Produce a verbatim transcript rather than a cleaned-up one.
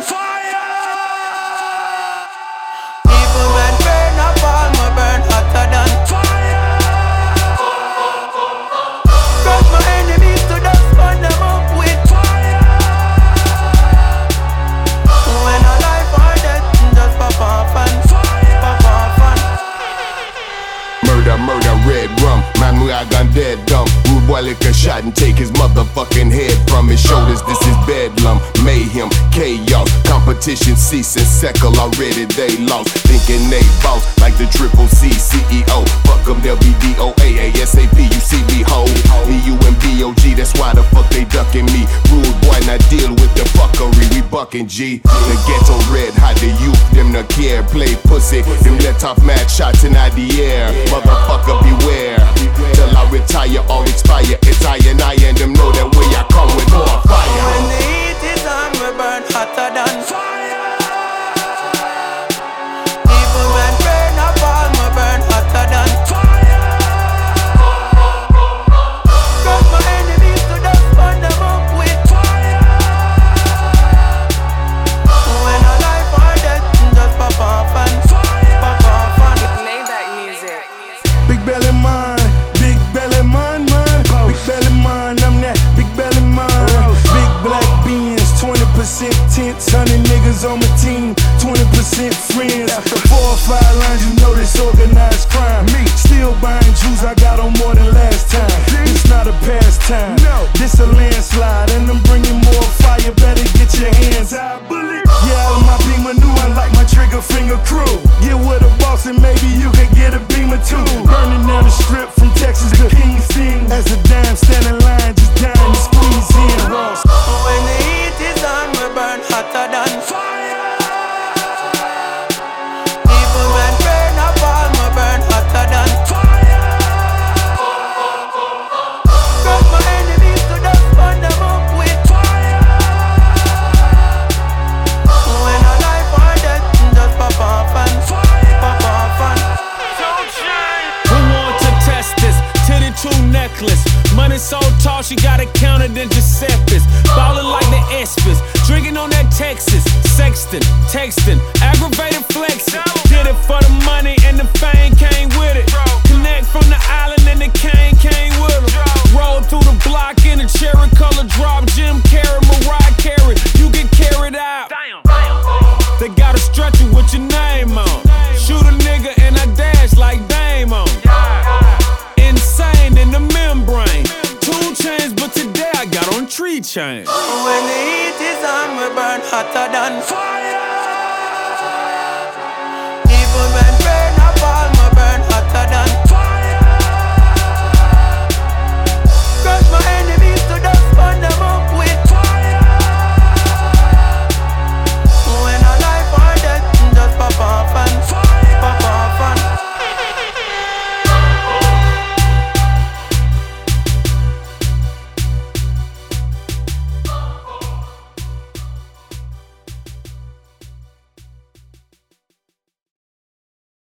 fire. Even when rain a fall, me burn hotter than fire. Crush my enemies to dust, burn them up with fire. When a life or death, just pop off and fire, pop off and Murder, murder, red rum. Man, we are gone dead dumb. Rude boy lick a shot and take his motherfucking head from his shoulders. This is bedlam, mayhem, chaos. Competition cease and settle already they lost. Thinking they boss like the triple C C E O. Fuck them, they'll be D O A A S A P. You see me ho, E U and B O G. That's why the fuck they ducking me. Rude boy, not deal with the fuckery. We bucking G. The ghetto red hot, the youth, them no care. Play pussy, them let off mad shots in the air. Motherfucker beware, till I retire or expire. It's I and I and them know that way I come with more fire. when the heat is on, we burn hotter than fire. Even when rain a fall, we burn hotter than fire. Crush my enemies to dust, burn them up with fire. When a life or death, just pop off and fire, pop off and Maybach music. Big belly man, big belly man, man. Big belly man, I'm that big belly man. Big black beans, twenty percent tents, one hundred niggas on my team, twenty percent friends. After four or five lines, you know this organized crime. Me still buying juice, I got on more than last time. It's not a pastime, no, this a landslide, and I'm bringing more fire. Better get your hands out, bullet. Yeah, all of my beamer new, I like my trigger finger crew. Get with a boss and maybe you can get a beamer too. Burning down the strip from Texas to Kingston. As a dime standing line, just dying to squeeze in. Ross. when the heat is on, we burn hotter than fire. Even when rain a fall, we burn hotter than fire. Crush my enemies to dust, burn them up with fire. When a life or death, just pop off and fire, pop off and Who want to test this? Titty two necklace. Money so tall, she got it counted in Giuseppe's. Ballin' like the Espers. Drinking on that Texas. Sexting, texting, aggravated flexing. Did it for the money and the fame came with it. Connect from the island and the cane came with them. Roll through the block in a cherry color drop. Jim Carrey, Mariah Carey. You get carried out. They gotta stretch you with your name on. Shoot a nigga and I dash like Dame on. Insane in the membrane. Two chains, but today I got on tree chain. when the heat is on, we burn hotter than fire.